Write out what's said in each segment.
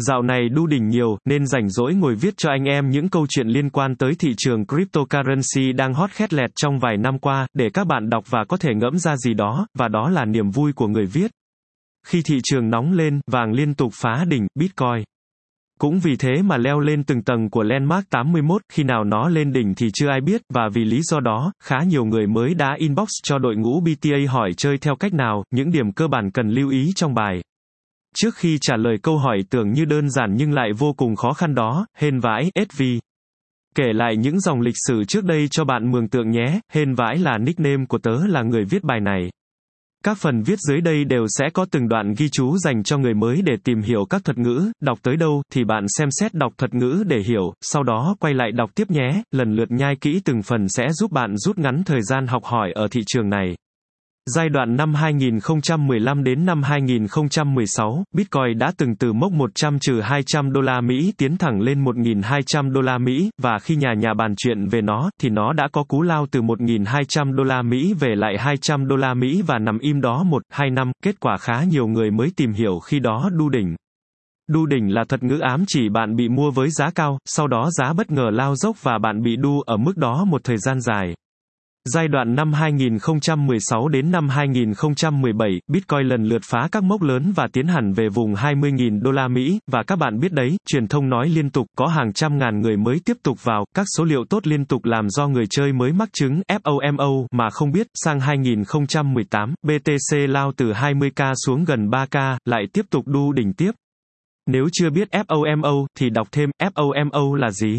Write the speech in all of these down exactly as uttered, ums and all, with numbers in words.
Dạo này đu đỉnh nhiều, nên rảnh rỗi ngồi viết cho anh em những câu chuyện liên quan tới thị trường cryptocurrency đang hot khét lẹt trong vài năm qua, để các bạn đọc và có thể ngẫm ra gì đó, và đó là niềm vui của người viết. Khi thị trường nóng lên, vàng liên tục phá đỉnh, Bitcoin cũng vì thế mà leo lên từng tầng của Landmark tám mươi mốt, khi nào nó lên đỉnh thì chưa ai biết, và vì lý do đó, khá nhiều người mới đã inbox cho đội ngũ bê tê a hỏi chơi theo cách nào, những điểm cơ bản cần lưu ý trong bài. Trước khi trả lời câu hỏi tưởng như đơn giản nhưng lại vô cùng khó khăn đó, hên vãi, ét vê. Kể lại những dòng lịch sử trước đây cho bạn mường tượng nhé, hên vãi là nickname của tớ là người viết bài này. Các phần viết dưới đây đều sẽ có từng đoạn ghi chú dành cho người mới để tìm hiểu các thuật ngữ, đọc tới đâu thì bạn xem xét đọc thuật ngữ để hiểu, sau đó quay lại đọc tiếp nhé, lần lượt nhai kỹ từng phần sẽ giúp bạn rút ngắn thời gian học hỏi ở thị trường này. Giai đoạn năm hai nghìn không trăm mười lăm đến năm hai nghìn không trăm mười sáu, Bitcoin đã từng từ mốc một trăm trừ hai trăm đô la Mỹ tiến thẳng lên một nghìn hai trăm đô la Mỹ, và khi nhà nhà bàn chuyện về nó, thì nó đã có cú lao từ một nghìn hai trăm đô la Mỹ về lại hai trăm đô la Mỹ và nằm im đó một, hai năm, kết quả khá nhiều người mới tìm hiểu khi đó đu đỉnh. Đu đỉnh là thuật ngữ ám chỉ bạn bị mua với giá cao, sau đó giá bất ngờ lao dốc và bạn bị đu ở mức đó một thời gian dài. Giai đoạn năm hai nghìn không trăm mười sáu đến năm hai nghìn không trăm mười bảy, Bitcoin lần lượt phá các mốc lớn và tiến hẳn về vùng hai mươi nghìn đô la Mỹ, và các bạn biết đấy, truyền thông nói liên tục, có hàng trăm ngàn người mới tiếp tục vào, các số liệu tốt liên tục làm do người chơi mới mắc chứng FOMO mà không biết, sang hai nghìn không trăm mười tám, bê tê xê lao từ hai mươi k xuống gần ba k, lại tiếp tục đu đỉnh tiếp. Nếu chưa biết FOMO, thì đọc thêm, FOMO là gì?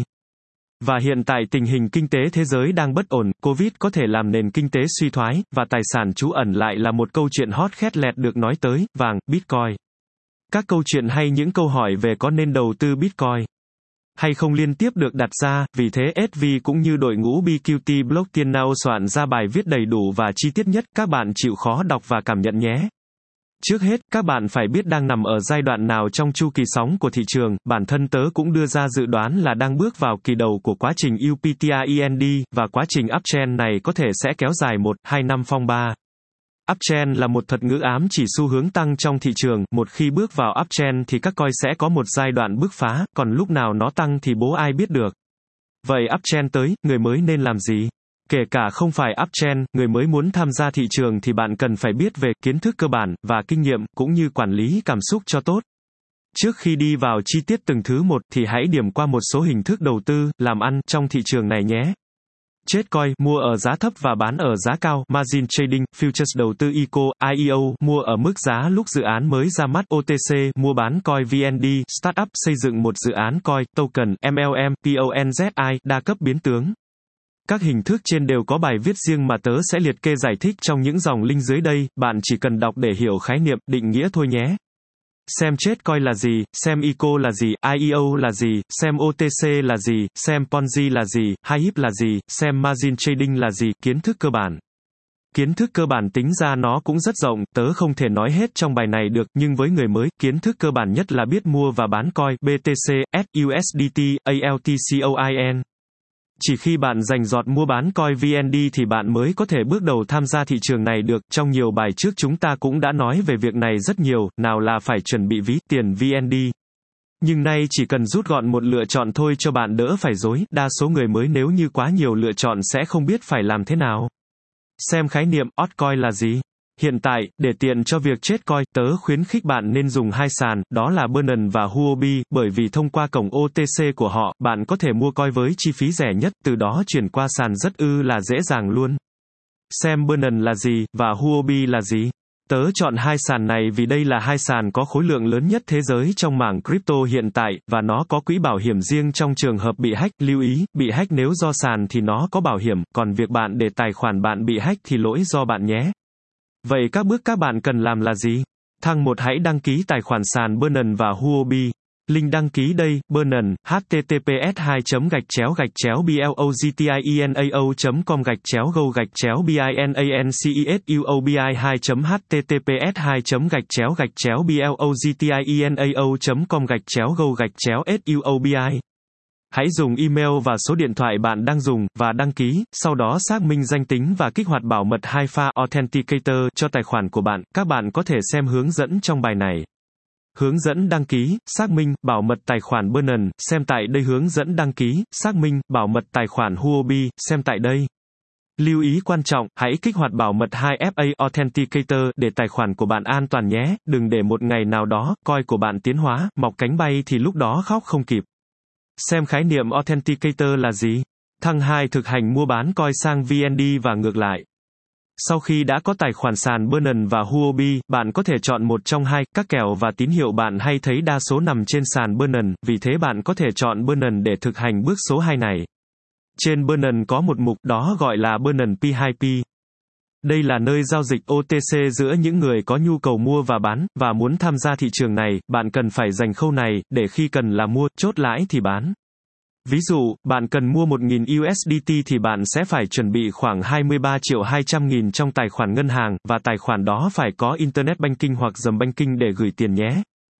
Và hiện tại tình hình kinh tế thế giới đang bất ổn, Covid có thể làm nền kinh tế suy thoái, và tài sản trú ẩn lại là một câu chuyện hot khét lẹt được nói tới, vàng, Bitcoin. Các câu chuyện hay những câu hỏi về có nên đầu tư Bitcoin hay không liên tiếp được đặt ra, vì thế ét vê cũng như đội ngũ bê quy tê Blockchain Now soạn ra bài viết đầy đủ và chi tiết nhất, các bạn chịu khó đọc và cảm nhận nhé. Trước hết, các bạn phải biết đang nằm ở giai đoạn nào trong chu kỳ sóng của thị trường, bản thân tớ cũng đưa ra dự đoán là đang bước vào kỳ đầu của quá trình u pê tê trend, và quá trình uptrend này có thể sẽ kéo dài một, hai năm phong ba. Uptrend là một thuật ngữ ám chỉ xu hướng tăng trong thị trường, một khi bước vào uptrend thì các coin sẽ có một giai đoạn bứt phá, còn lúc nào nó tăng thì bố ai biết được. Vậy uptrend tới, người mới nên làm gì? Kể cả không phải uptrend, người mới muốn tham gia thị trường thì bạn cần phải biết về kiến thức cơ bản và kinh nghiệm, cũng như quản lý cảm xúc cho tốt. Trước khi đi vào chi tiết từng thứ một thì hãy điểm qua một số hình thức đầu tư, làm ăn trong thị trường này nhé. Trade coin, mua ở giá thấp và bán ở giá cao, margin trading, futures đầu tư i xê o, i e o, mua ở mức giá lúc dự án mới ra mắt, o tê xê, mua bán coin vê en đê, startup, xây dựng một dự án coin, token, em lờ em, ponzi, đa cấp biến tướng. Các hình thức trên đều có bài viết riêng mà tớ sẽ liệt kê giải thích trong những dòng link dưới đây, bạn chỉ cần đọc để hiểu khái niệm, định nghĩa thôi nhé. Xem trade coin là gì, xem i xê o là gì, i e o là gì, xem o tê xê là gì, xem Ponzi là gì, Hype là gì, xem margin trading là gì, kiến thức cơ bản. Kiến thức cơ bản tính ra nó cũng rất rộng, tớ không thể nói hết trong bài này được, nhưng với người mới, kiến thức cơ bản nhất là biết mua và bán coin, bê tê xê, ét u ét đê tê, a lờ tê coin. Chỉ khi bạn rành rọt mua bán coin vê en đê thì bạn mới có thể bước đầu tham gia thị trường này được. Trong nhiều bài trước chúng ta cũng đã nói về việc này rất nhiều, nào là phải chuẩn bị ví tiền vê en đê. Nhưng nay chỉ cần rút gọn một lựa chọn thôi cho bạn đỡ phải rối, đa số người mới nếu như quá nhiều lựa chọn sẽ không biết phải làm thế nào. Xem khái niệm altcoin là gì. Hiện tại, để tiện cho việc trade coin, tớ khuyến khích bạn nên dùng hai sàn, đó là Binance và Huobi, bởi vì thông qua cổng o tê xê của họ, bạn có thể mua coin với chi phí rẻ nhất, từ đó chuyển qua sàn rất ư là dễ dàng luôn. Xem Binance là gì, và Huobi là gì. Tớ chọn hai sàn này vì đây là hai sàn có khối lượng lớn nhất thế giới trong mảng crypto hiện tại, và nó có quỹ bảo hiểm riêng trong trường hợp bị hack. Lưu ý, bị hack nếu do sàn thì nó có bảo hiểm, còn việc bạn để tài khoản bạn bị hack thì lỗi do bạn nhé. Vậy các bước các bạn cần làm là gì? Thang một, hãy đăng ký tài khoản sàn Binance và Huobi. Link đăng ký đây, Binance, https hai gạch chéo gạch chéo blockchainao com gạch chéo go gạch chéo binancesuobi hai https hai gạch chéo gạch chéo blockchainao com gạch chéo go gạch chéo suobi. Hãy dùng email và số điện thoại bạn đang dùng, và đăng ký, sau đó xác minh danh tính và kích hoạt bảo mật hai pha Authenticator cho tài khoản của bạn. Các bạn có thể xem hướng dẫn trong bài này. Hướng dẫn đăng ký, xác minh, bảo mật tài khoản Binance, xem tại đây. Hướng dẫn đăng ký, xác minh, bảo mật tài khoản Huobi, xem tại đây. Lưu ý quan trọng, hãy kích hoạt bảo mật hai F A Authenticator để tài khoản của bạn an toàn nhé, đừng để một ngày nào đó, coin của bạn tiến hóa, mọc cánh bay thì lúc đó khóc không kịp. Xem khái niệm Authenticator là gì? Thăng hai thực hành mua bán coin sang vê en đê và ngược lại. Sau khi đã có tài khoản sàn Binance và Huobi, bạn có thể chọn một trong hai, các kèo và tín hiệu bạn hay thấy đa số nằm trên sàn Binance, vì thế bạn có thể chọn Binance để thực hành bước số hai này. Trên Binance có một mục, đó gọi là Binance P hai P. Đây là nơi giao dịch O T C giữa những người có nhu cầu mua và bán, và muốn tham gia thị trường này, bạn cần phải dành khâu này, để khi cần là mua, chốt lãi thì bán. Ví dụ, bạn cần mua một nghìn U S D T thì bạn sẽ phải chuẩn bị khoảng hai mươi ba triệu hai trăm nghìn trong tài khoản ngân hàng, và tài khoản đó phải có Internet Banking hoặc Dầm Banking để gửi tiền nhé.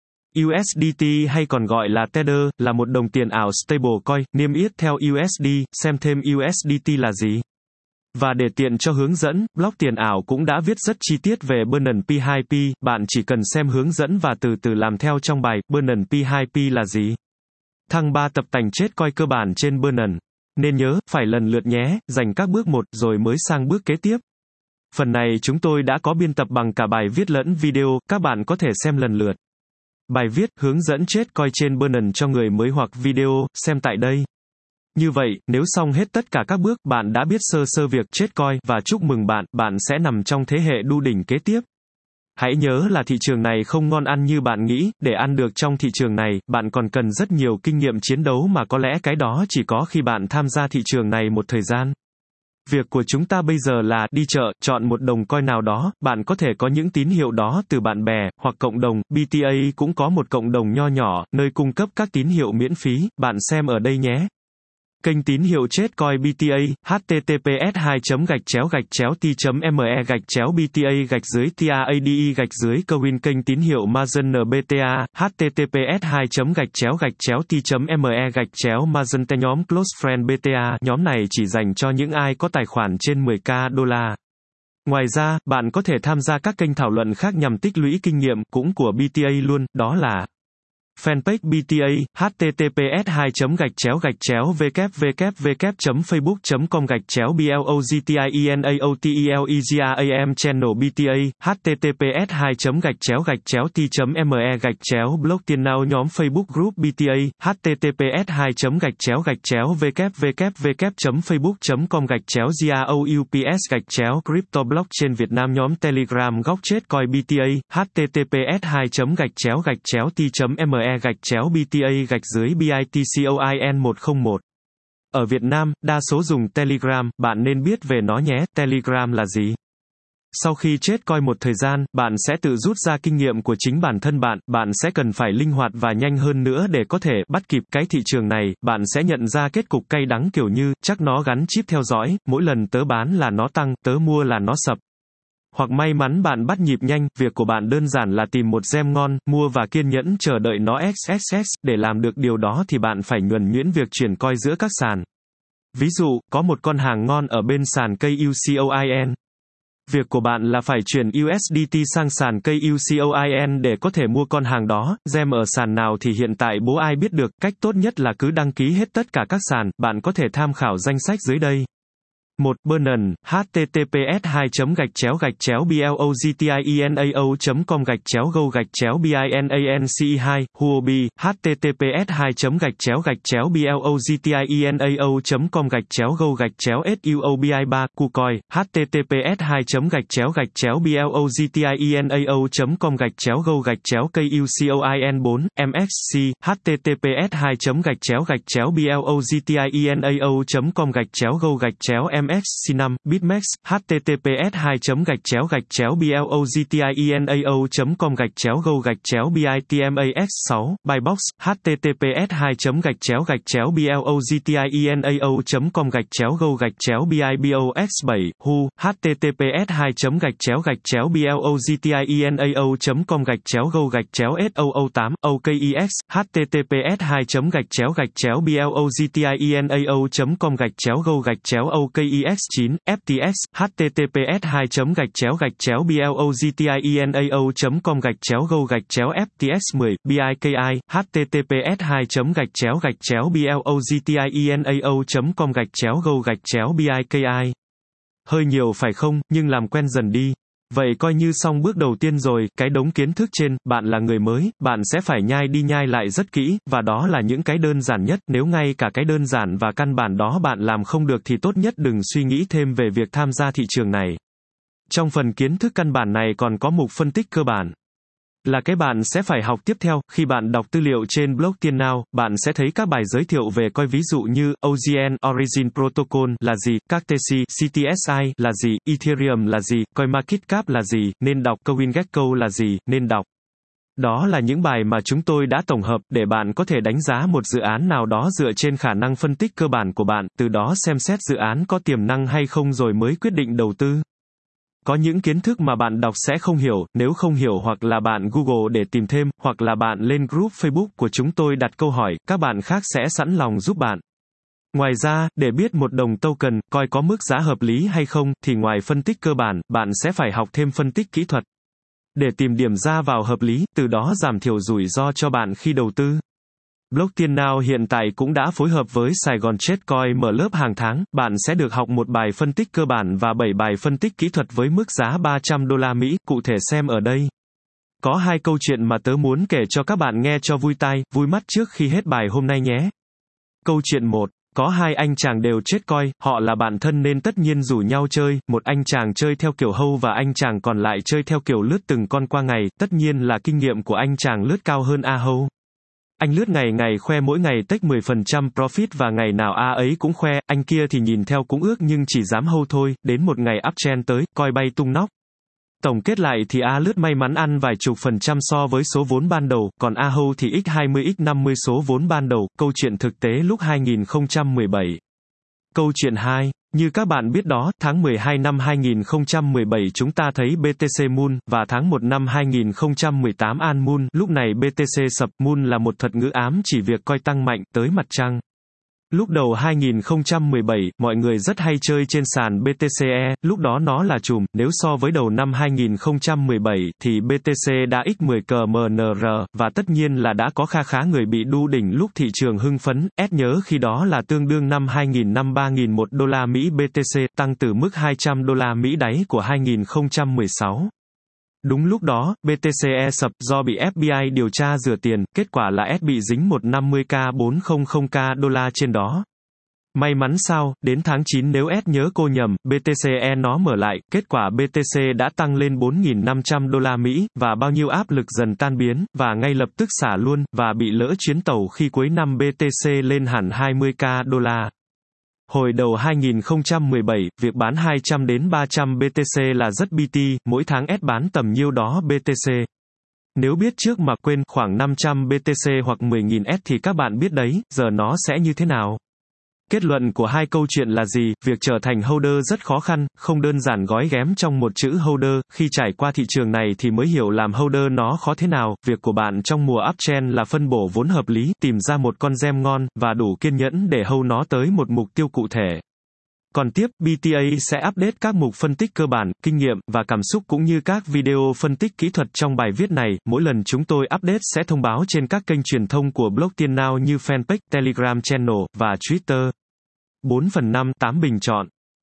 U S D T hay còn gọi là Tether, là một đồng tiền ảo stablecoin, niêm yết theo U S D, xem thêm U S D T là gì. Và để tiện cho hướng dẫn, blog tiền ảo cũng đã viết rất chi tiết về Binance P hai P, bạn chỉ cần xem hướng dẫn và từ từ làm theo trong bài, Binance P hai P là gì. Thăng ba tập tành chết coin cơ bản trên Binance. Nên nhớ, phải lần lượt nhé, dành các bước một, rồi mới sang bước kế tiếp. Phần này chúng tôi đã có biên tập bằng cả bài viết lẫn video, các bạn có thể xem lần lượt. Bài viết, hướng dẫn chết coin trên Binance cho người mới hoặc video, xem tại đây. Như vậy, nếu xong hết tất cả các bước, bạn đã biết sơ sơ việc chết coin, và chúc mừng bạn, bạn sẽ nằm trong thế hệ đu đỉnh kế tiếp. Hãy nhớ là thị trường này không ngon ăn như bạn nghĩ, để ăn được trong thị trường này, bạn còn cần rất nhiều kinh nghiệm chiến đấu mà có lẽ cái đó chỉ có khi bạn tham gia thị trường này một thời gian. Việc của chúng ta bây giờ là đi chợ, chọn một đồng coin nào đó, bạn có thể có những tín hiệu đó từ bạn bè, hoặc cộng đồng, B T A cũng có một cộng đồng nho nhỏ, nơi cung cấp các tín hiệu miễn phí, bạn xem ở đây nhé. Kênh tín hiệu chết coin B T A, H T T P S hai gạch chéo gạch chéo T M E gạch chéo B T A gạch dưới T A D E gạch dưới Kawin kênh tín hiệu Mazen N B T A, H T T P S hai gạch chéo gạch chéo T M E gạch chéo Mazen T nhóm Close Friend B T A, nhóm này chỉ dành cho những ai có tài khoản trên mười k đô la. Ngoài ra, bạn có thể tham gia các kênh thảo luận khác nhằm tích lũy kinh nghiệm, cũng của B T A luôn, đó là Fanpage B T A, H T T P S hai gạch chéo gạch chéo www chấm facebook chấm com gạch chéo blogtineaotelegam channel B T A, H T T P S hai gạch chéo gạch chéo T M E gạch chéo blog tiền nào nhóm Facebook Group B T A, H T T P S hai gạch chéo gạch chéo www chấm facebook chấm com gạch chéo groups gạch chéo crypto blog trên Việt Nam nhóm Telegram góc chết coin B T A, H T T P S hai gạch chéo gạch chéo T M E gạch chéo B T A gạch dưới bitcoin một không một. Ở Việt Nam, đa số dùng Telegram, bạn nên biết về nó nhé. Telegram là gì? Sau khi chết coin một thời gian, bạn sẽ tự rút ra kinh nghiệm của chính bản thân bạn, bạn sẽ cần phải linh hoạt và nhanh hơn nữa để có thể bắt kịp cái thị trường này, bạn sẽ nhận ra kết cục cay đắng kiểu như, chắc nó gắn chip theo dõi, mỗi lần tớ bán là nó tăng, tớ mua là nó sập. Hoặc may mắn bạn bắt nhịp nhanh, việc của bạn đơn giản là tìm một gem ngon, mua và kiên nhẫn chờ đợi nó X S S, để làm được điều đó thì bạn phải nhuần nhuyễn việc chuyển coin giữa các sàn. Ví dụ, có một con hàng ngon ở bên sàn cây U C O I N. Việc của bạn là phải chuyển U S D T sang sàn cây U C O I N để có thể mua con hàng đó, gem ở sàn nào thì hiện tại bố ai biết được, cách tốt nhất là cứ đăng ký hết tất cả các sàn, bạn có thể tham khảo danh sách dưới đây. một. Binance, H T T P S hai gạch chéo gạch chéo blogtineao chấm com gạch chéo go gạch chéo binance hai. Huobi, H T T P S hai gạch chéo gạch chéo blogtineao chấm com gạch chéo go gạch chéo suobi ba. KuCoin, H T T P S hai gạch chéo gạch chéo blogtineao chấm com gạch chéo go gạch chéo kucoin bốn. M X C, H T T P S hai gạch chéo gạch chéo blogtineao chấm com gạch chéo go gạch chéo M X C năm. Bitmax, H T T P S hai gạch chéo gạch chéo blogtineao chấm com gạch chéo go gạch chéo bitmax sáu. Buybox, H T T P S hai gạch chéo gạch chéo blogtineao chấm com gạch chéo go gạch chéo bibox bảy. Hu, H T T P S hai gạch chéo gạch chéo blogtineao chấm com gạch chéo go gạch chéo S O O tám. O K E X, H T T P S hai gạch chéo gạch chéo blogtineao chấm com gạch chéo go gạch chéo O K E ix chín F T S https hai gạch chéo gạch chéo blogtienao com gạch chéo go gạch chéo F T S mười biki https hai gạch chéo gạch chéo blogtienao com gạch chéo go gạch chéo biki. Hơi nhiều phải không, nhưng làm quen dần đi. Vậy coi như xong bước đầu tiên rồi, cái đống kiến thức trên, bạn là người mới, bạn sẽ phải nhai đi nhai lại rất kỹ, và đó là những cái đơn giản nhất, nếu ngay cả cái đơn giản và căn bản đó bạn làm không được thì tốt nhất đừng suy nghĩ thêm về việc tham gia thị trường này. Trong phần kiến thức căn bản này còn có mục phân tích cơ bản. Là cái bạn sẽ phải học tiếp theo, khi bạn đọc tư liệu trên blog Tiền Nào, bạn sẽ thấy các bài giới thiệu về coi ví dụ như o giê en Origin Protocol là gì, các tê xê, xê tê ét i là gì, Ethereum là gì, CoinMarketCap là gì, nên đọc CoinGecko là gì, nên đọc. Đó là những bài mà chúng tôi đã tổng hợp để bạn có thể đánh giá một dự án nào đó dựa trên khả năng phân tích cơ bản của bạn, từ đó xem xét dự án có tiềm năng hay không rồi mới quyết định đầu tư. Có những kiến thức mà bạn đọc sẽ không hiểu, nếu không hiểu hoặc là bạn Google để tìm thêm, hoặc là bạn lên group Facebook của chúng tôi đặt câu hỏi, các bạn khác sẽ sẵn lòng giúp bạn. Ngoài ra, để biết một đồng token, coi có mức giá hợp lý hay không, thì ngoài phân tích cơ bản, bạn sẽ phải học thêm phân tích kỹ thuật. Để tìm điểm ra vào hợp lý, từ đó giảm thiểu rủi ro cho bạn khi đầu tư. Blog Tiền Nào hiện tại cũng đã phối hợp với Sài Gòn Trade mở lớp hàng tháng, bạn sẽ được học một bài phân tích cơ bản và bảy bài phân tích kỹ thuật với mức giá ba trăm đô la Mỹ, cụ thể xem ở đây. Có hai câu chuyện mà tớ muốn kể cho các bạn nghe cho vui tai, vui mắt trước khi hết bài hôm nay nhé. Câu chuyện một. Có hai anh chàng đều chết coi, họ là bạn thân nên tất nhiên rủ nhau chơi, một anh chàng chơi theo kiểu hâu và anh chàng còn lại chơi theo kiểu lướt từng con qua ngày, tất nhiên là kinh nghiệm của anh chàng lướt cao hơn A hâu. Anh lướt ngày ngày khoe mỗi ngày take mười phần trăm profit và ngày nào A ấy cũng khoe, anh kia thì nhìn theo cũng ước nhưng chỉ dám hâu thôi, đến một ngày uptrend tới, coi bay tung nóc. Tổng kết lại thì A lướt may mắn ăn vài chục phần trăm so với số vốn ban đầu, còn A hâu thì x hai mươi x năm mươi số vốn ban đầu, câu chuyện thực tế lúc hai nghìn không trăm mười bảy. Câu chuyện hai. Như các bạn biết đó, tháng mười hai năm hai nghìn không trăm mười bảy chúng ta thấy bê tê xê Moon, và tháng một năm hai nghìn không trăm mười tám An Moon, lúc này bê tê xê sập, Moon là một thuật ngữ ám chỉ việc coi tăng mạnh, tới mặt trăng. Lúc đầu hai nghìn không trăm mười bảy, mọi người rất hay chơi trên sàn bê tê xê e, lúc đó nó là chùm, nếu so với đầu năm hai nghìn không trăm mười bảy, thì bê tê xê đã x mười cờ em en rờ, và tất nhiên là đã có kha khá người bị đu đỉnh lúc thị trường hưng phấn, S nhớ khi đó là tương đương năm hai nghìn năm ba nghìn một đô la Mỹ bê tê xê, tăng từ mức hai trăm đô la Mỹ đáy của hai nghìn không trăm mười sáu. Đúng lúc đó, bê tê xê e sập do bị ép bê i điều tra rửa tiền, kết quả là S bị dính một trăm năm mươi k bốn trăm k đô la trên đó. May mắn sao, đến tháng chín nếu S nhớ cô nhầm, bê tê xê e nó mở lại, kết quả bê tê xê đã tăng lên bốn nghìn năm trăm đô la Mỹ, và bao nhiêu áp lực dần tan biến, và ngay lập tức xả luôn, và bị lỡ chuyến tàu khi cuối năm bê tê xê lên hẳn hai mươi k đô la. Hồi đầu hai nghìn không trăm mười bảy, việc bán hai trăm đến ba trăm bê tê xê là rất bê tê, mỗi tháng S bán tầm nhiêu đó bê tê xê. Nếu biết trước mà quên khoảng năm trăm bê tê xê hoặc mười nghìn S thì các bạn biết đấy, giờ nó sẽ như thế nào. Kết luận của hai câu chuyện là gì? Việc trở thành holder rất khó khăn, không đơn giản gói ghém trong một chữ holder, khi trải qua thị trường này thì mới hiểu làm holder nó khó thế nào, việc của bạn trong mùa uptrend là phân bổ vốn hợp lý, tìm ra một con gem ngon, và đủ kiên nhẫn để hold nó tới một mục tiêu cụ thể. Còn tiếp, bê tê a sẽ update các mục phân tích cơ bản, kinh nghiệm, và cảm xúc cũng như các video phân tích kỹ thuật trong bài viết này, mỗi lần chúng tôi update sẽ thông báo trên các kênh truyền thông của blog Tiền Nào như fanpage, Telegram channel, và Twitter. bốn phần năm, tám bình chọn.